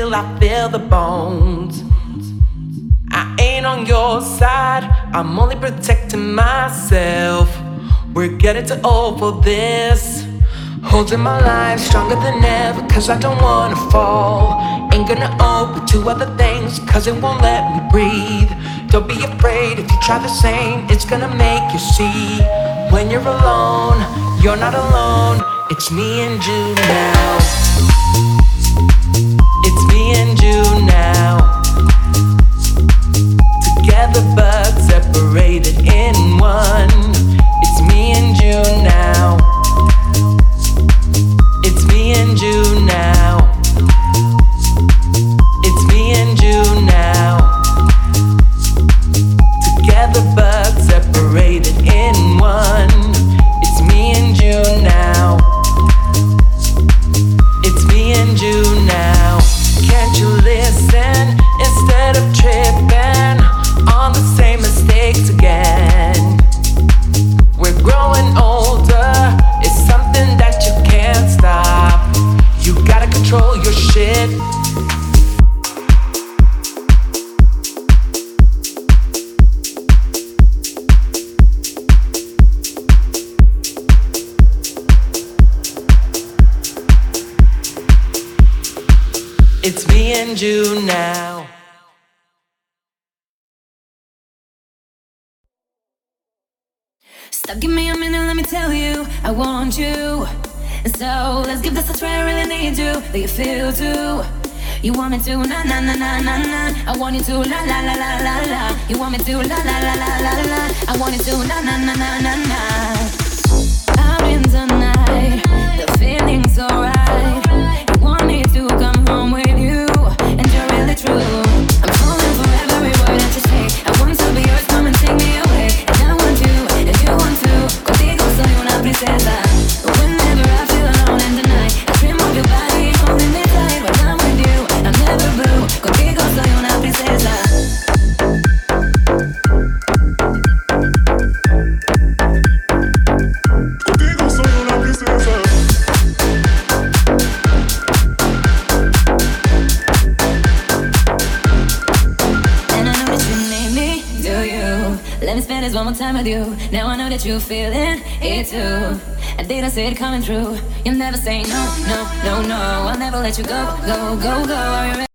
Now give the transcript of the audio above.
till I feel the bones. I ain't on your side, I'm only protecting myself. We're getting too old for this. Holding my life stronger than ever, cause I don't wanna fall. Ain't gonna open to other things, cause it won't let me breathe. Don't be afraid, if you try the same, it's gonna make you see. When you're alone, you're not alone. It's me and you now. It's me and you now. Together but separated in one. It's me and you now. It's me and you now. It's me and you now. Together but separated in one. It's me and you now. It's me and you now. Can't you listen instead of tripping on the same mistakes again? We're growing older, it's something that you can't stop. You gotta control your shit. It's me and you now. Stop, give me a minute, let me tell you, I want you. And so let's give this a try, I really need you. Do you feel too? You want me to, na na na na na na. I want you to, la la la la la la. You want me to, la la la la la la. I want you to, na na na na na na. Out in the night, the feeling's alright. You want me to come home with you, and you're really true. I'm falling for every word that you say. I want to be yours, come and take me away. And I want you, and you want to. Contigo soy una princesa. Whenever I feel alone in the night, I dream of your body holding me tight. When I'm with you, I'm never blue. Contigo soy una princesa. Contigo soy una princesa. And I know that you need me, do you? Let me spend this one more time with you. Now I know that you're feeling it too. I didn't see it coming true. You'll never say no, no, no, no. I'll never let you go, go, go, go. Are you ready?